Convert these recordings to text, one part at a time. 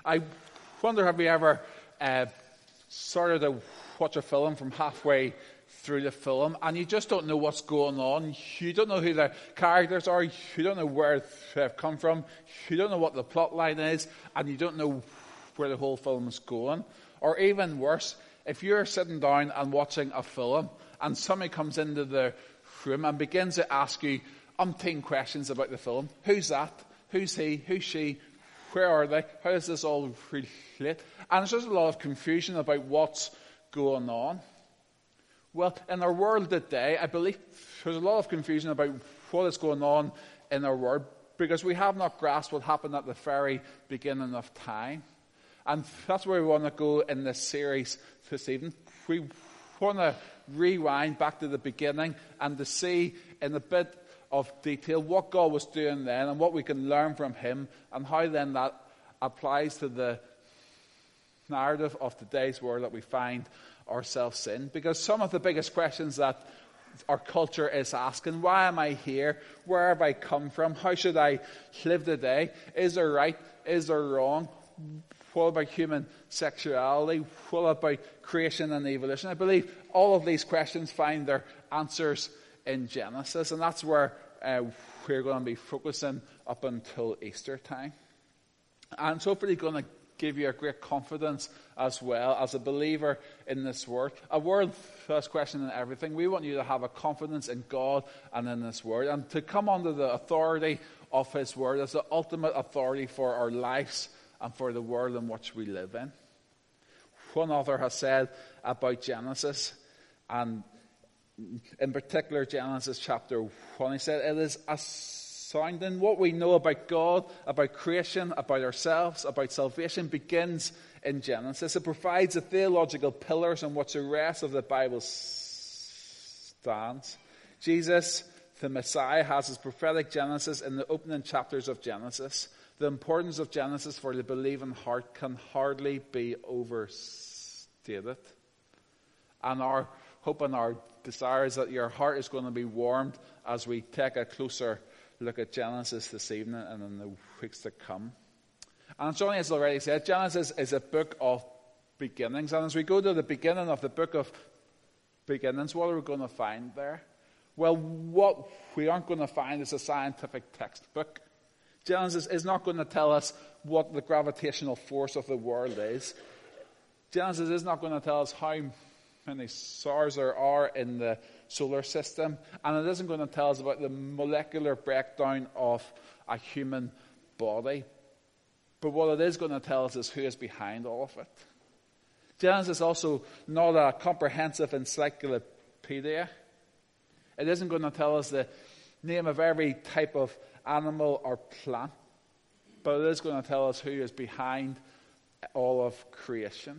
I wonder, have you ever started to watch a film from halfway through the film and you just don't know what's going on? You don't know who the characters are. You don't know where they've come from. You don't know what the plot line is, and you don't know where the whole film is going. Or even worse, if you're sitting down and watching a film and somebody comes into the room and begins to ask you umpteen questions about the film. Who's that? Who's he? Who's she? Where are they? How does this all relate? And there's just a lot of confusion about what's going on. Well, in our world today, I believe there's a lot of confusion about what is going on in our world because we have not grasped what happened at the very beginning of time. And that's where we want to go in this series this evening. We want to rewind back to the beginning and to see in a bit of detail what God was doing then and what we can learn from him and how then that applies to the narrative of today's world that we find ourselves in. Because some of the biggest questions that our culture is asking: why am I here? Where have I come from? How should I live today? Is there right? Is there wrong? What about human sexuality? What about creation and evolution? I believe all of these questions find their answers in Genesis, and that's where we're going to be focusing up until Easter time. And it's hopefully going to give you a great confidence as well as a believer in this word. A word that's questioning everything. We want you to have a confidence in God and in this word, and to come under the authority of his word as the ultimate authority for our lives and for the world in which we live in. One author has said about Genesis, and in particular Genesis chapter 1, he said, it is astounding what we know about God, about creation, about ourselves, about salvation begins in Genesis. It provides the theological pillars on which the rest of the Bible stands. Jesus, the Messiah, has his prophetic Genesis in the opening chapters of Genesis. The importance of Genesis for the believing heart can hardly be overstated. And our hope and our desire is that your heart is going to be warmed as we take a closer look at Genesis this evening and in the weeks to come. And Johnny has already said, Genesis is a book of beginnings. And as we go to the beginning of the book of beginnings, what are we going to find there? Well, what we aren't going to find is a scientific textbook. Genesis is not going to tell us what the gravitational force of the world is. Genesis is not going to tell us how many stars there are in the solar system. And it isn't going to tell us about the molecular breakdown of a human body. But what it is going to tell us is who is behind all of it. Genesis is also not a comprehensive encyclopedia. It isn't going to tell us the name of every type of animal or plant, but it is going to tell us who is behind all of creation.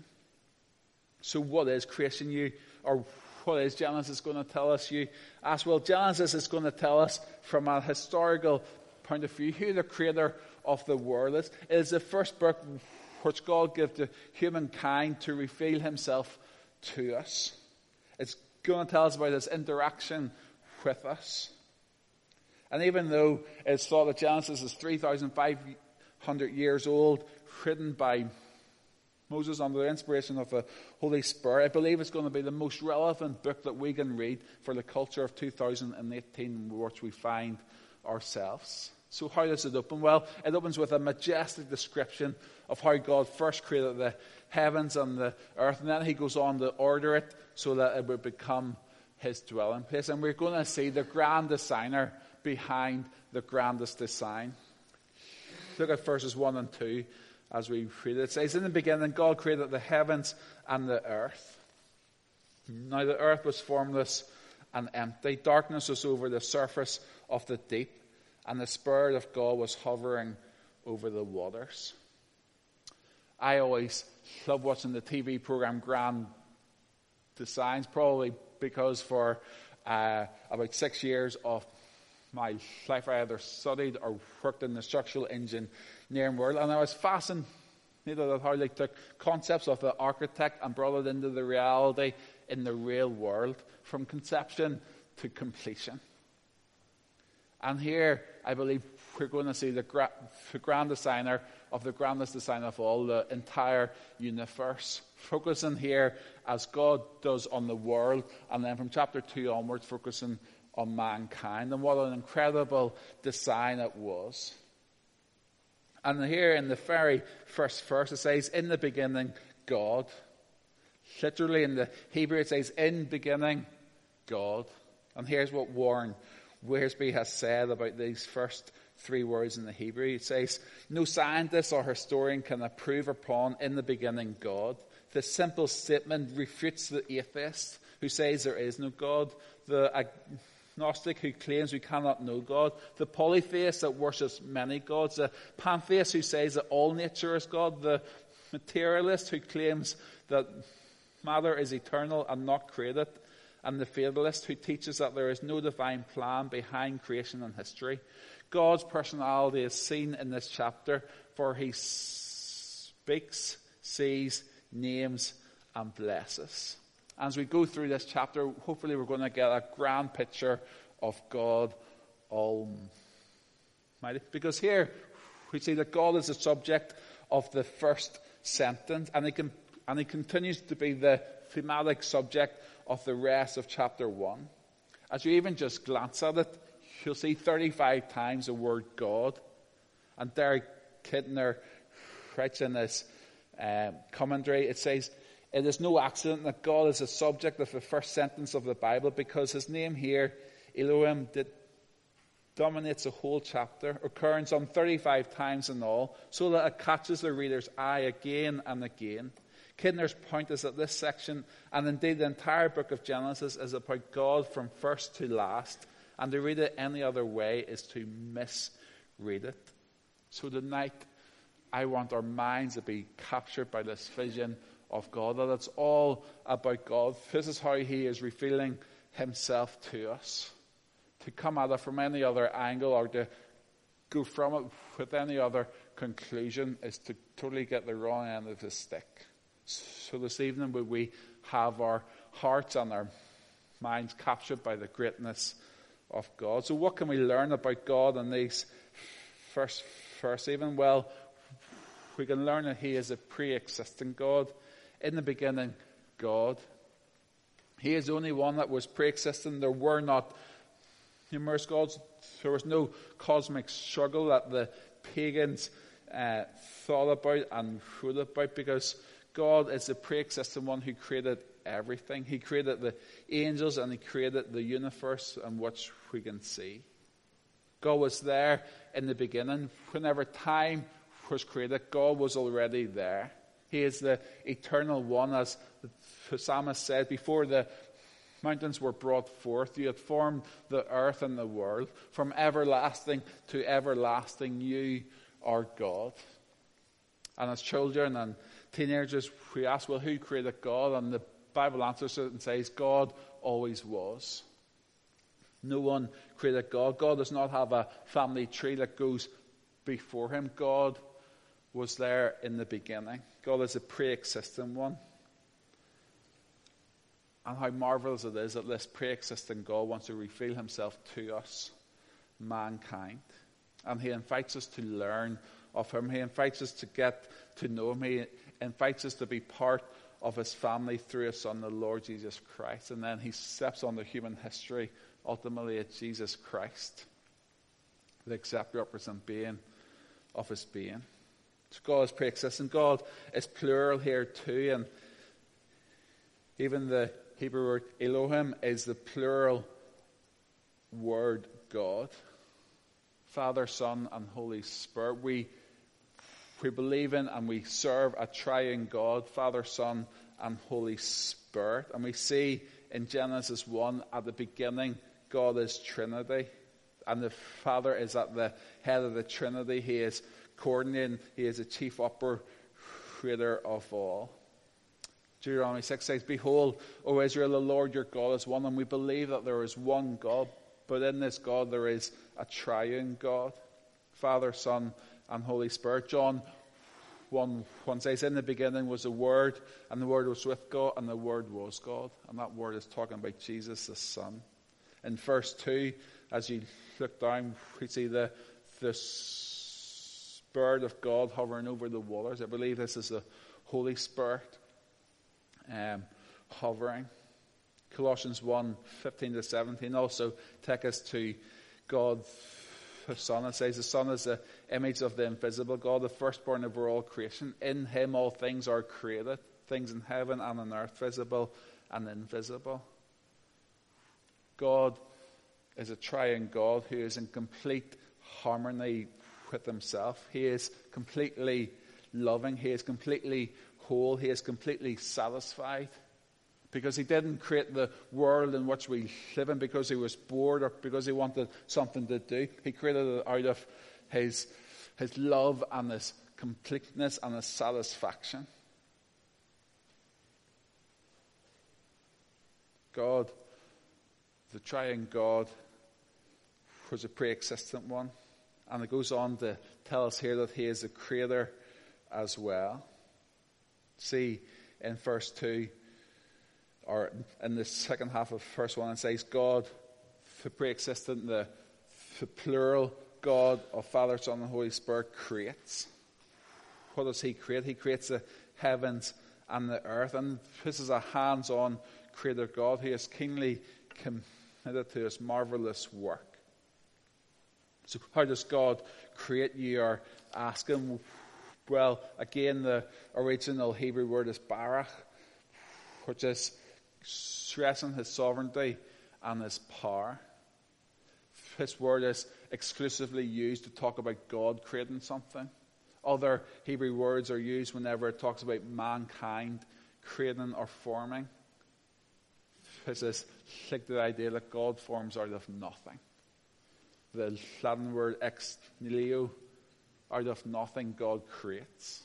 So what is creation? What is Genesis going to tell us? You ask, well, Genesis is going to tell us from a historical point of view who the creator of the world is. It is the first book which God gave to humankind to reveal himself to us. It's going to tell us about his interaction with us. And even though it's thought that Genesis is 3,500 years old, written by Moses under the inspiration of the Holy Spirit, I believe it's going to be the most relevant book that we can read for the culture of 2018 in which we find ourselves. So how does it open? Well, it opens with a majestic description of how God first created the heavens and the earth, and then he goes on to order it so that it would become his dwelling place. And we're going to see the grand designer behind the grandest design. Look at verses 1 and 2 as we read it. It says, in the beginning God created the heavens and the earth. Now the earth was formless and empty. Darkness was over the surface of the deep, and the Spirit of God was hovering over the waters. I always love watching the TV program Grand Designs, probably because for about 6 years of my life I either studied or worked in the structural engineering world, and I was fascinated at how they took concepts of the architect and brought it into the reality in the real world, from conception to completion. And here, I believe we're going to see the grand designer of the grandest design of all, the entire universe. Focusing here as God does on the world, and then from chapter 2 onwards, focusing on mankind. And what an incredible design it was. And here in the very first verse, it says, in the beginning, God. Literally in the Hebrew, it says, in beginning, God. And here's what Warren Wiersbe has said about these first three words in the Hebrew. It says, no scientist or historian can approve upon in the beginning God. This simple statement refutes the atheist who says there is no God, the agnostic who claims we cannot know God, the polytheist that worships many gods, the pantheist who says that all nature is God, the materialist who claims that matter is eternal and not created, and the fatalist who teaches that there is no divine plan behind creation and history. God's personality is seen in this chapter, for he speaks, sees, names, and blesses. As we go through this chapter, hopefully we're going to get a grand picture of God Almighty. Because here we see that God is the subject of the first sentence, and he continues to be the thematic subject of the rest of chapter 1. As you even just glance at it, you'll see 35 times the word God. And Derek Kidner writes in this commentary, it says, it is no accident that God is the subject of the first sentence of the Bible, because his name here, Elohim, dominates the whole chapter, occurring some 35 times in all, so that it catches the reader's eye again and again. Kidner's point is that this section, and indeed the entire book of Genesis, is about God from first to last, and to read it any other way is to misread it. So tonight, I want our minds to be captured by this vision of God, that it's all about God. This is how he is revealing himself to us. To come at it from any other angle or to go from it with any other conclusion is to totally get the wrong end of the stick. So this evening, would we have our hearts and our minds captured by the greatness of God? So what can we learn about God in these first even? Well, we can learn that he is a pre-existing God. In the beginning, God. He is the only one that was pre-existing. There were not numerous gods. There was no cosmic struggle that the pagans thought about and wrote about, because God is the pre-existing one who created everything. He created the angels and he created the universe in which we can see. God was there in the beginning. Whenever time was created, God was already there. He is the eternal one, as the psalmist said, before the mountains were brought forth, you had formed the earth and the world. From everlasting to everlasting, you are God. And as children and teenagers, we ask, well, who created God? And the Bible answers it and says, God always was. No one created God. God does not have a family tree that goes before him. God was there in the beginning. God is a pre-existing one. And how marvelous it is that this pre-existing God wants to reveal himself to us, mankind. And he invites us to learn of him. He invites us to get to know him. He invites us to be part of his family through his Son, the Lord Jesus Christ. And then he steps on the human history, ultimately at Jesus Christ, the exact represent being of his being. So God is pre-existent. God is plural here too, and even the Hebrew word Elohim is the plural word God. Father, Son, and Holy Spirit. We believe in and we serve a triune God, Father, Son, and Holy Spirit. And we see in Genesis 1, at the beginning, God is Trinity. And the Father is at the head of the Trinity. He is coordinating. He is the chief operator of all. Deuteronomy 6 says, behold, O Israel, the Lord your God is one. And we believe that there is one God, but in this God there is a triune God, Father, Son, and Holy Spirit. John 1 says, in the beginning was the Word, and the Word was with God, and the Word was God. And that Word is talking about Jesus, the Son. In verse 2, as you look down, we see the Spirit of God hovering over the waters. I believe this is the Holy Spirit hovering. Colossians 1:15-17 also take us to God the Son. It says the Son is the image of the invisible God, the firstborn over all creation. In him all things are created, things in heaven and on earth, visible and invisible. God is a triune God who is in complete harmony with himself. He is completely loving. He is completely whole. He is completely satisfied. Because he didn't create the world in which we live in because he was bored or because he wanted something to do. He created it out of his love and his completeness and his satisfaction. God, the triune God, was a pre-existent one. And it goes on to tell us here that he is a creator as well. See, in verse 2, or in the second half of verse 1, it says, God, the pre-existent, the plural God of Father, Son, and Holy Spirit creates. What does he create? He creates the heavens and the earth. And this is a hands-on creator God who is keenly committed to his marvelous work. So how does God create? You are asking. Well, again, the original Hebrew word is barach, which is stressing his sovereignty and his power. This word is exclusively used to talk about God creating something. Other Hebrew words are used whenever it talks about mankind creating or forming. This is like the idea that God forms out of nothing. The Latin word ex nihilo, out of nothing God creates.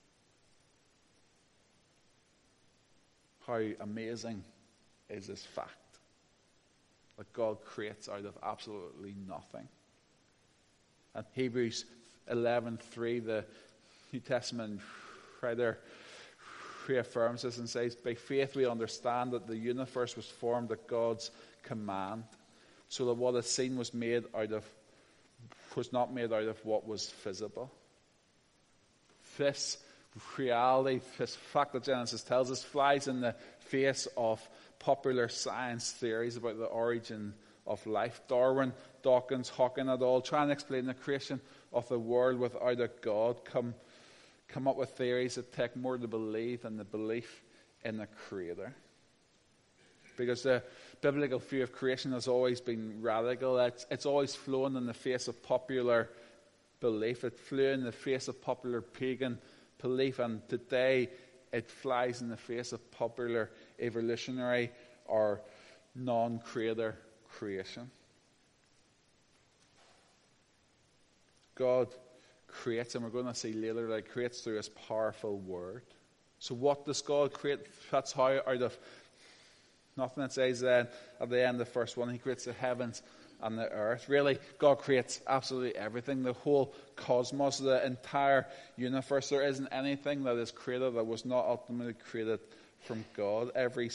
How amazing is this fact that God creates out of absolutely nothing. And Hebrews 11:3, the New Testament writer reaffirms this and says, by faith we understand that the universe was formed at God's command, so that what is seen was not made out of what was visible. This reality, this fact that Genesis tells us, flies in the face of popular science theories about the origin of life. Darwin, Dawkins, Hawking et al. Try and explain the creation of the world without a God. Come up with theories that take more to believe than the belief in the Creator. Because the biblical view of creation has always been radical. It's always flown in the face of popular belief. It flew in the face of popular pagan belief, and today it flies in the face of popular evolutionary or non-creator creation. God creates, and we're going to see later that he creates through his powerful word. So what does God create? That's how out of nothing, it says then at the end of verse 1, he creates the heavens and the earth. Really, God creates absolutely everything, the whole cosmos, the entire universe. There isn't anything that is created that was not ultimately created from God. Every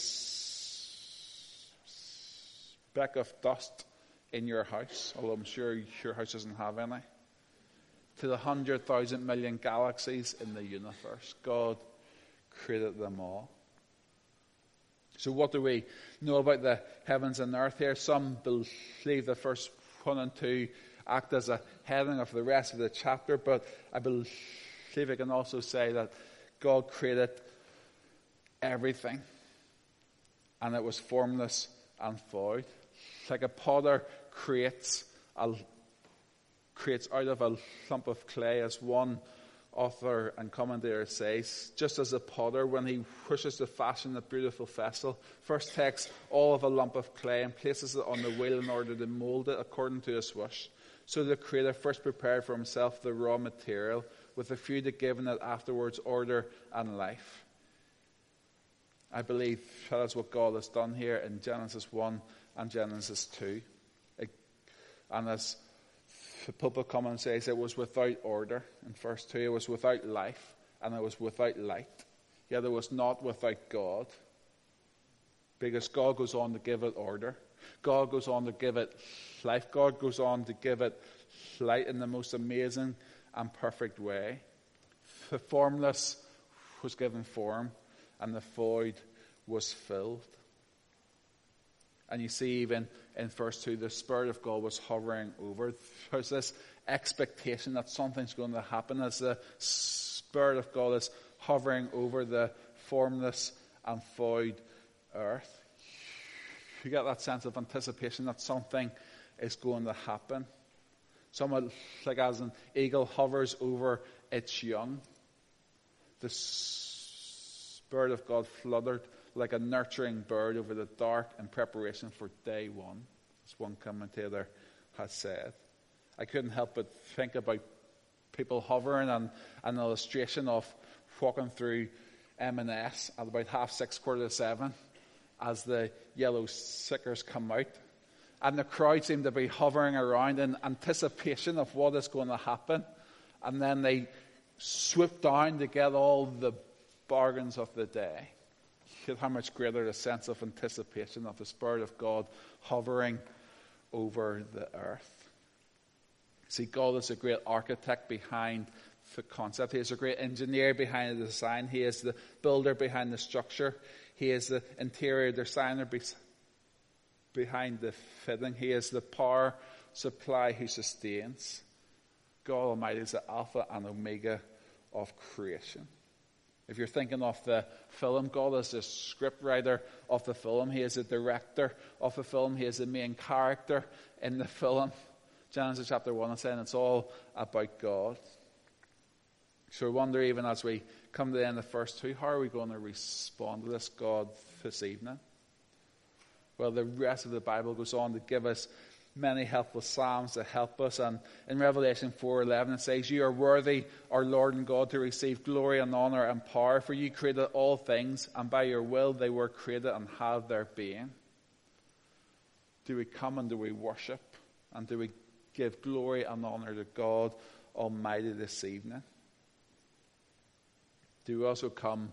speck of dust in your house, although I'm sure your house doesn't have any, to the 100,000 million galaxies in the universe, God created them all. So what do we know about the heavens and earth here? Some believe the first 1 and 2 act as a heading of the rest of the chapter, but I believe I can also say that God created everything, and it was formless and void. Like a potter creates out of a lump of clay, as one author and commentator says, just as a potter, when he wishes to fashion a beautiful vessel, first takes all of a lump of clay and places it on the wheel in order to mold it according to his wish. So the Creator first prepared for himself the raw material, with a view to giving it afterwards order and life. I believe that is what God has done here in Genesis 1 and Genesis 2. And as the pulpit comment says, it was without order. In verse 2, it was without life, and it was without light. Yet it was not without God, because God goes on to give it order. God goes on to give it life. God goes on to give it light in the most amazing and perfect way. The formless was given form, and the void was filled. And you see even in verse 2, the Spirit of God was hovering over. There's this expectation that something's going to happen as the Spirit of God is hovering over the formless and void earth. You get that sense of anticipation that something is going to happen. Somewhat like as an eagle hovers over its young. The Spirit of God fluttered like a nurturing bird over the dark in preparation for day one, as one commentator has said. I couldn't help but think about people hovering and an illustration of walking through M&S at about 6:30, 7:15 as the yellow stickers come out. And the crowd seemed to be hovering around in anticipation of what is going to happen. And then they swoop down to get all the bargains of the day. How much greater the sense of anticipation of the Spirit of God hovering over the earth. See, God is a great architect behind the concept. He is a great engineer behind the design. He is the builder behind the structure. He is the interior designer behind the fitting. He is the power supply who sustains. God Almighty is the Alpha and Omega of creation. If you're thinking of the film, God is the scriptwriter of the film. He is the director of the film. He is the main character in the film. Genesis chapter 1 is saying it's all about God. So I wonder, even as we come to the end of verse 2, how are we going to respond to this God this evening? Well, the rest of the Bible goes on to give us many helpful psalms to help us. And in Revelation 4:11 it says, "You are worthy, our Lord and God, to receive glory and honor and power, for you created all things, and by your will they were created and have their being." Do we come and do we worship? And do we give glory and honor to God Almighty this evening? Do we also come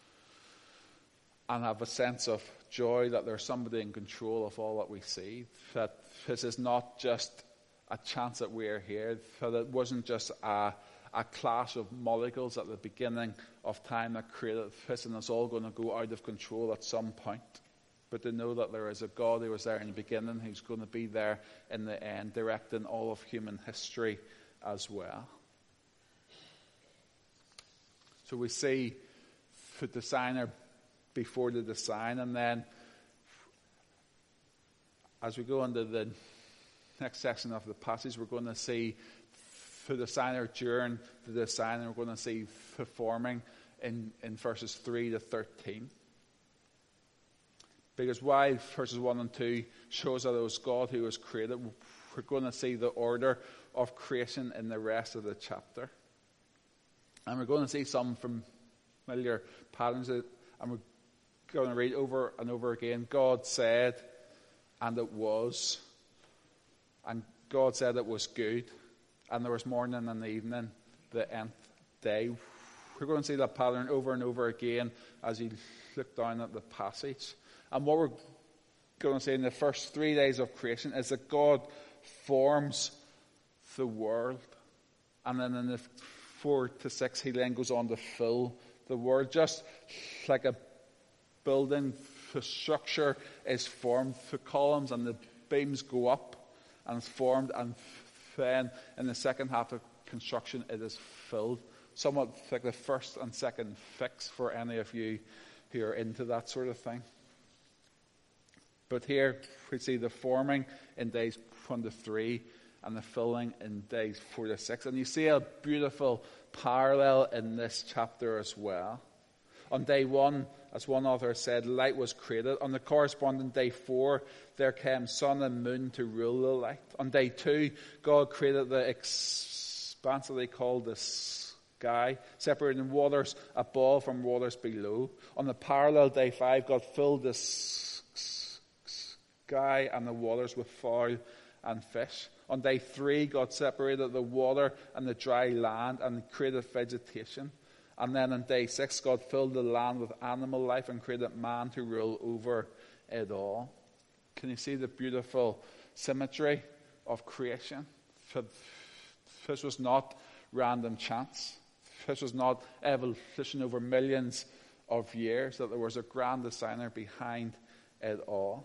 and have a sense of joy that there's somebody in control of all that we see? That this is not just a chance that we're here. That it wasn't just a clash of molecules at the beginning of time that created this, and it's all going to go out of control at some point. But to know that there is a God who was there in the beginning, who's going to be there in the end, directing all of human history as well. So we see the designer before the design, and then as we go into the next section of the passage, we're going to see the designer during the design, and we're going to see the forming in verses 3 to 13. Because while verses 1 and 2 shows that it was God who was created, we're going to see the order of creation in the rest of the chapter. And we're going to see some familiar patterns, and we're going to read over and over again. God said, and it was. And God said it was good. And there was morning and evening, the nth day. We're going to see that pattern over and over again as you look down at the passage. And what we're going to see in the first 3 days of creation is that God forms the world. And then in the 4 to 6, he then goes on to fill the world. Just like a building, the structure is formed, the columns and the beams go up and it's formed, and then in the second half of construction it is filled. Somewhat like the first and second fix for any of you who are into that sort of thing. But here we see the forming in days 1 to 3 and the filling in days 4 to 6. And you see a beautiful parallel in this chapter as well. On day 1, as one author said, light was created. On the corresponding day 4, there came sun and moon to rule the light. On day 2, God created the expanse that they called the sky, separating waters above from waters below. On the parallel day 5, God filled the sky and the waters with fowl and fish. On day 3, God separated the water and the dry land and created vegetation. And then on day 6, God filled the land with animal life and created man to rule over it all. Can you see the beautiful symmetry of creation? This was not random chance. This was not evolution over millions of years, that there was a grand designer behind it all.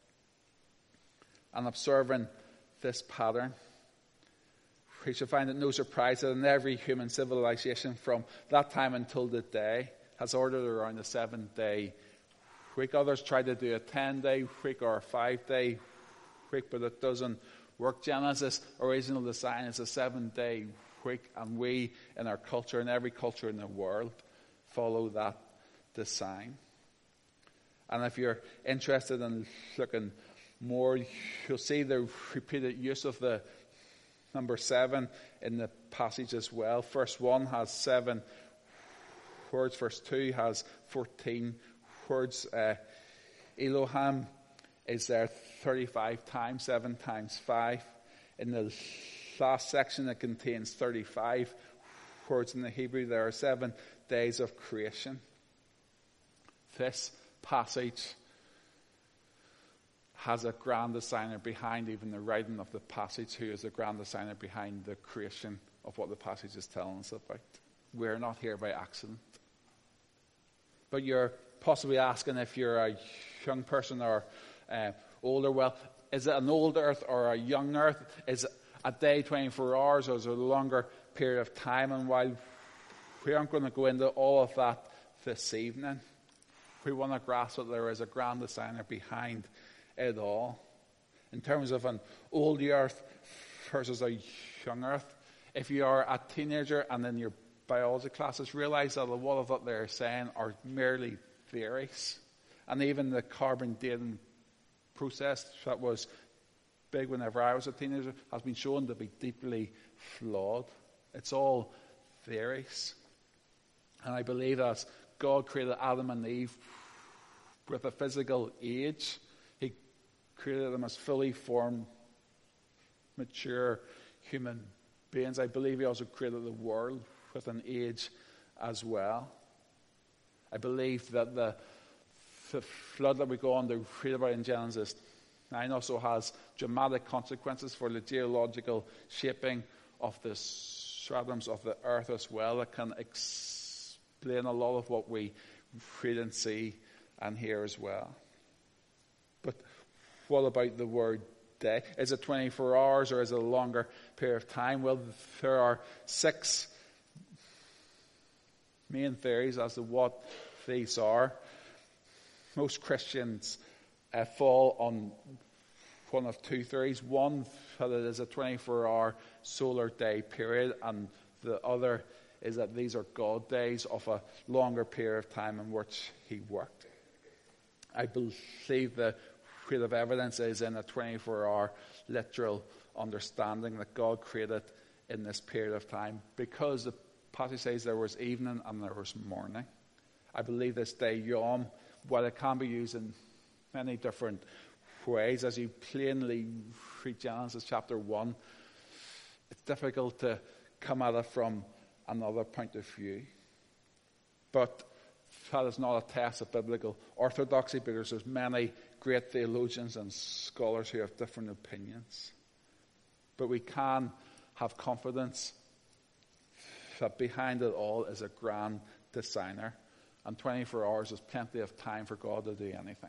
And observing this pattern, we should find it no surprise that in every human civilization from that time until today has ordered around a 7-day week. Others try to do a 10-day week or a 5-day week, but it doesn't work. Genesis' original design is a 7-day week, and we in our culture, in every culture in the world, follow that design. And if you're interested in looking more, you'll see the repeated use of the number 7 in the passage as well. Verse 1 has 7 words. Verse 2 has 14 words. Elohim is there 35 times, 7 times 5. In the last section, it contains 35 words in the Hebrew. There are 7 days of creation. This passage has a grand designer behind even the writing of the passage, who is the grand designer behind the creation of what the passage is telling us about. We're not here by accident. But you're possibly asking, if you're a young person or older, well, is it an old earth or a young earth? Is it a day 24 hours, or is it a longer period of time? And while we aren't going to go into all of that this evening, we want to grasp that there is a grand designer behind it all. In terms of an old earth versus a young earth, if you are a teenager and in your biology classes, realize that a lot of what they're saying are merely theories. And even the carbon dating process that was big whenever I was a teenager has been shown to be deeply flawed. It's all theories. And I believe that God created Adam and Eve with a physical age, He created them as fully formed, mature human beings. I believe He also created the world with an age as well. I believe that the flood that we go on to read about in Genesis 9 also has dramatic consequences for the geological shaping of the stratum's of the earth as well. It can explain a lot of what we read and see and hear as well. But what about the word day? Is it 24 hours or is it a longer period of time? Well, there are 6 main theories as to what these are. Most Christians fall on one of 2 theories. One, that it is a 24-hour solar day period, and the other is that these are God days of a longer period of time in which He worked. I believe the weight of evidence is in a 24-hour literal understanding that God created in this period of time, because the passage says there was evening and there was morning. I believe this day, Yom, while it can be used in many different ways, as you plainly read Genesis chapter 1, it's difficult to come at it from another point of view. But that is not a test of biblical orthodoxy, because there's many great theologians and scholars who have different opinions. But we can have confidence that behind it all is a grand designer, and 24 hours is plenty of time for God to do anything.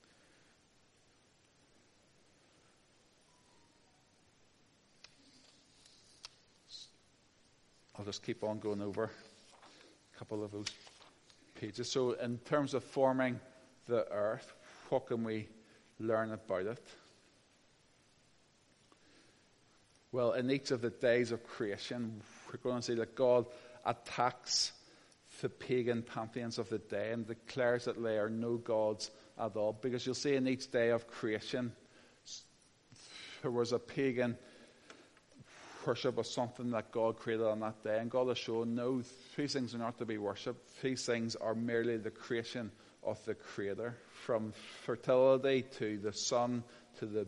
I'll just keep on going over a couple of those pages. So in terms of forming the earth, what can we learn about it? Well, in each of the days of creation, we're going to see that God attacks the pagan pantheons of the day and declares that they are no gods at all. Because you'll see in each day of creation, there was a pagan worship of something that God created on that day. And God has shown, no, these things are not to be worshipped. These things are merely the creation of the Creator. From fertility to the sun, to the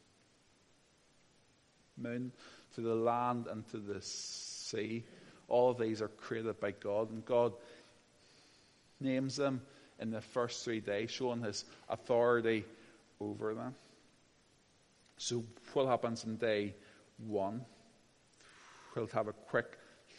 moon, to the land and to the sea. All of these are created by God, and God names them in the first 3 days, showing His authority over them. So what happens in day 1? We'll have a quick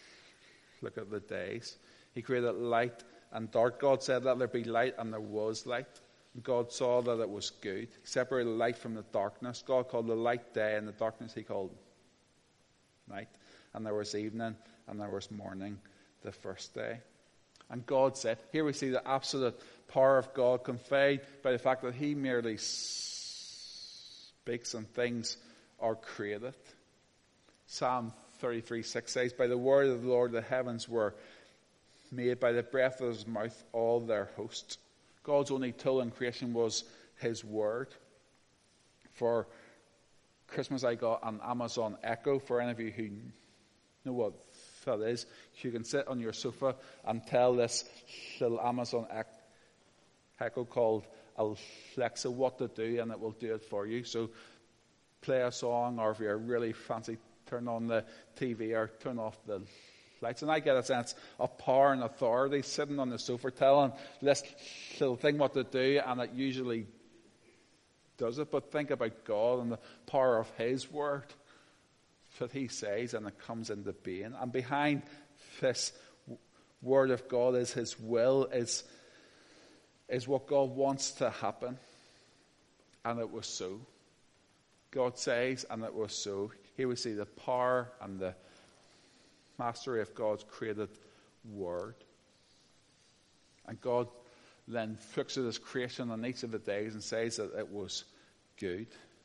look at the days. He created light and dark. God said, let there be light, and there was light. And God saw that it was good. He separated light from the darkness. God called the light day, and the darkness he called night. And there was evening, and there was morning the first day. And God said, here we see the absolute power of God conveyed by the fact that he merely speaks and things are created. Psalm 33:6 says, by the word of the Lord the heavens were made, by the breath of his mouth all their host. God's only tool in creation was his word. For Christmas I got an Amazon Echo. For any of you who know what that is, you can sit on your sofa and tell this little Amazon Echo called Alexa what to do, and it will do it for you. So play a song, or if you're really fancy, turn on the TV or turn off the lights. And I get a sense of power and authority sitting on the sofa telling this little thing what to do, and it usually does it. But think about God and the power of his word that he says, and it comes into being. And behind this word of God is his will, is what God wants to happen. And it was so. God says, and it was so. Here we see the power and the mastery of God's created word. And God then fixes his creation on each of the days and says that it was good.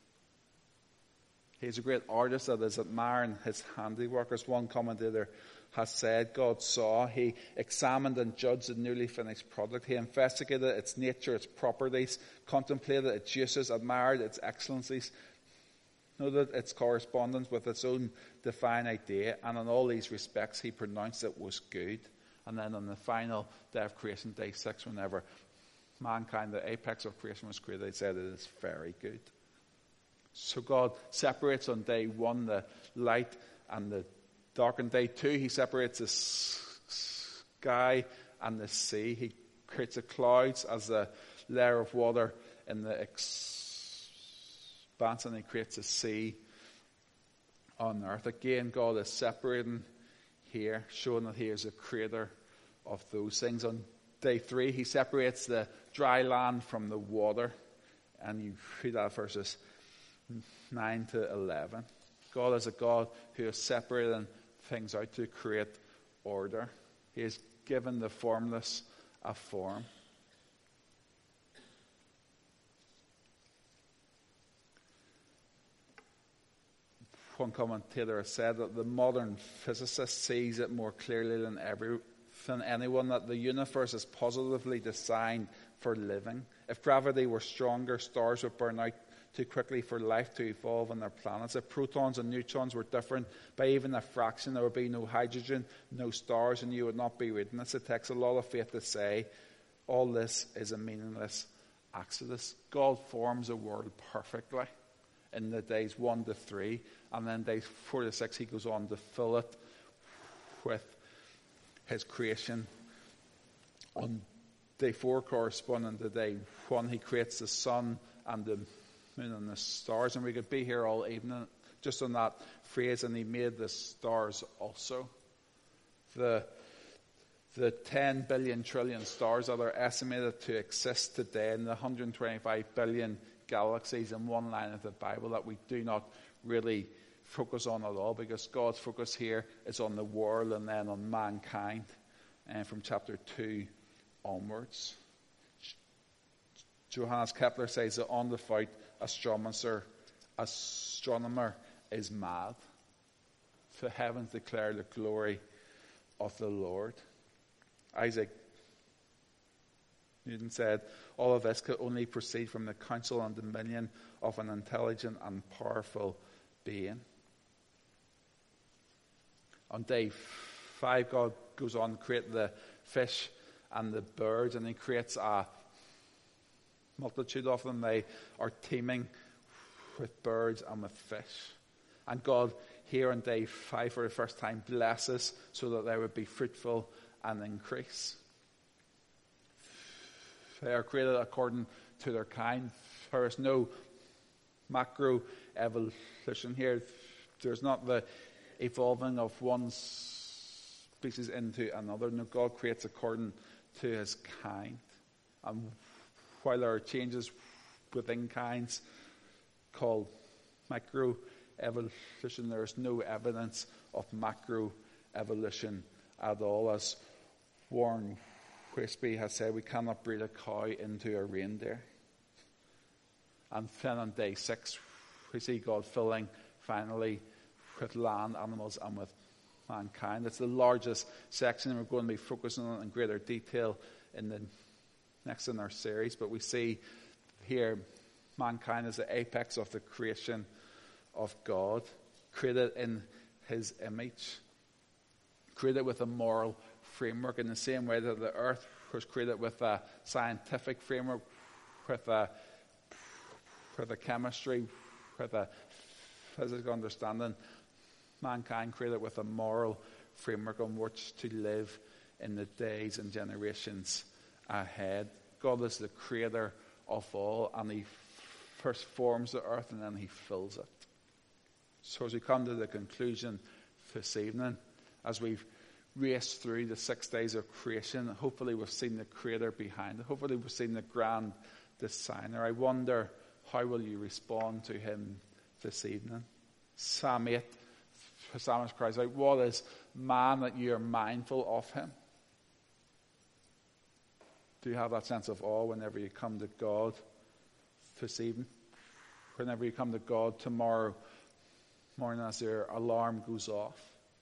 He's a great artist that is admiring his handiwork. As one commentator has said, God saw, he examined and judged the newly finished product. He investigated its nature, its properties, contemplated its uses, admired its excellencies, noted its correspondence with its own divine idea, and in all these respects he pronounced it was good. And then on the final day of creation, day 6, whenever mankind, the apex of creation, was created, he said it is very good. So God separates on day 1 the light and the dark. On day 2, he separates the sky and the sea. He creates the clouds as a layer of water in the expanse, and he creates the sea on earth. Again, God is separating here, showing that he is a creator of those things. On day 3, he separates the dry land from the water. And you read that verses 9 to 11. God is a God who is separating things out to create order. He has given the formless a form. One commentator has said that the modern physicist sees it more clearly than anyone, that the universe is positively designed for living. If gravity were stronger, stars would burn out too quickly for life to evolve on their planets. If protons and neutrons were different by even a fraction, there would be no hydrogen, no stars, and you would not be reading this. It takes a lot of faith to say all this is a meaningless exodus. God forms a world perfectly in the days 1 to 3, and then days 4 to 6 he goes on to fill it with his creation. On day 4, corresponding to day 1, he creates the sun and the moon and the stars, and we could be here all evening just on that phrase, and he made the stars also. The 10 billion trillion stars that are estimated to exist today, and the 125 billion galaxies in one line of the Bible that we do not really focus on at all, because God's focus here is on the world and then on mankind, and from chapter 2 onwards. Johannes Kepler says that undevout astronomer is mad. The heavens declare the glory of the Lord. Isaac Newton said, all of this could only proceed from the counsel and dominion of an intelligent and powerful being. On day 5, God goes on to create the fish and the birds, and he creates a multitude of them. They are teeming with birds and with fish. And God here on day 5 for the first time blesses so that they would be fruitful and increase. They are created according to their kind. There is no macro evolution here. There's not the evolving of one species into another. No, God creates according to his kind. And while there are changes within kinds called microevolution, there is no evidence of macroevolution at all. As Warren Wiersbe has said, we cannot breed a cow into a reindeer. And then on day 6, we see God filling finally with land, animals, and with mankind. It's the largest section, and we're going to be focusing on it in greater detail in the next in our series. But we see here mankind is the apex of the creation of God, created in his image, created with a moral framework in the same way that the earth was created with a scientific framework, with a chemistry, with a physical understanding. Mankind created with a moral framework on which to live in the days and generations ahead. God is the creator of all, and he first forms the earth and then he fills it. So as we come to the conclusion this evening, as we've raced through the 6 days of creation, hopefully we've seen the creator behind it. Hopefully we've seen the grand designer. I wonder, how will you respond to him this evening? Psalm 8, the psalmist cries out, what is man that you are mindful of him? Do you have that sense of awe whenever you come to God this evening? Whenever you come to God tomorrow morning as your alarm goes off?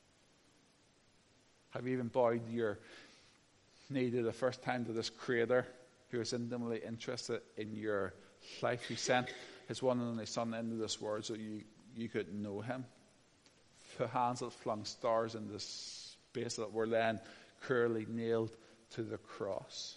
Have you even bowed your knee to the first time to this creator who is intimately interested in your life, who sent his one and only Son into this world so you could know him? The hands that flung stars into space that were then cruelly nailed to the cross.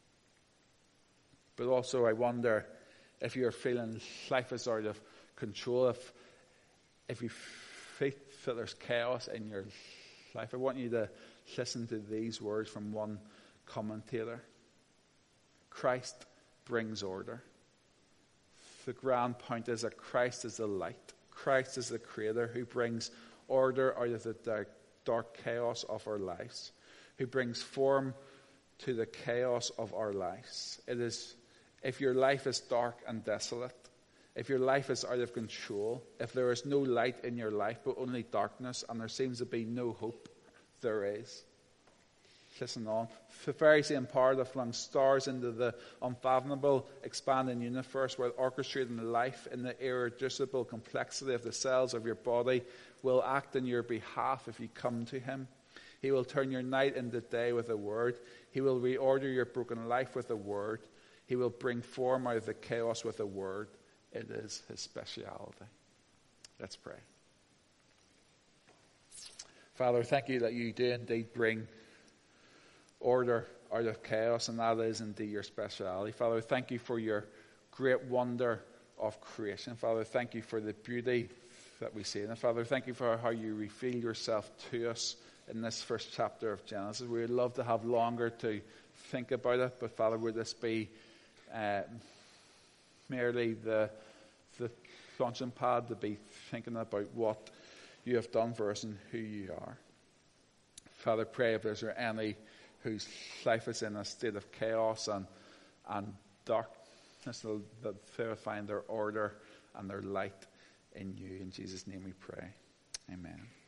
But also I wonder if you're feeling life is out of control, if you feel that there's chaos in your life. I want you to listen to these words from one commentator. Christ brings order. The grand point is that Christ is the light. Christ is the creator who brings order out of the dark chaos of our lives, who brings form to the chaos of our lives. It is, if your life is dark and desolate, if your life is out of control, if there is no light in your life but only darkness, and there seems to be no hope, there is. Listen on. The very same power that flung stars into the unfathomable, expanding universe, while orchestrating life in the irreducible complexity of the cells of your body, will act in your behalf if you come to him. He will turn your night into day with a word. He will reorder your broken life with a word. He will bring form out of the chaos with a word. It is his speciality. Let's pray. Father, thank you that you do indeed bring order out of chaos, and that is indeed your speciality. Father, thank you for your great wonder of creation. Father, thank you for the beauty that we see in it. Father, thank you for how you reveal yourself to us in this first chapter of Genesis. We would love to have longer to think about it, but Father, would this be merely the launching pad to be thinking about what you have done for us and who you are. Father, pray if there's any whose life is in a state of chaos and darkness, that they will find their order and their light in you. In Jesus' name we pray. Amen.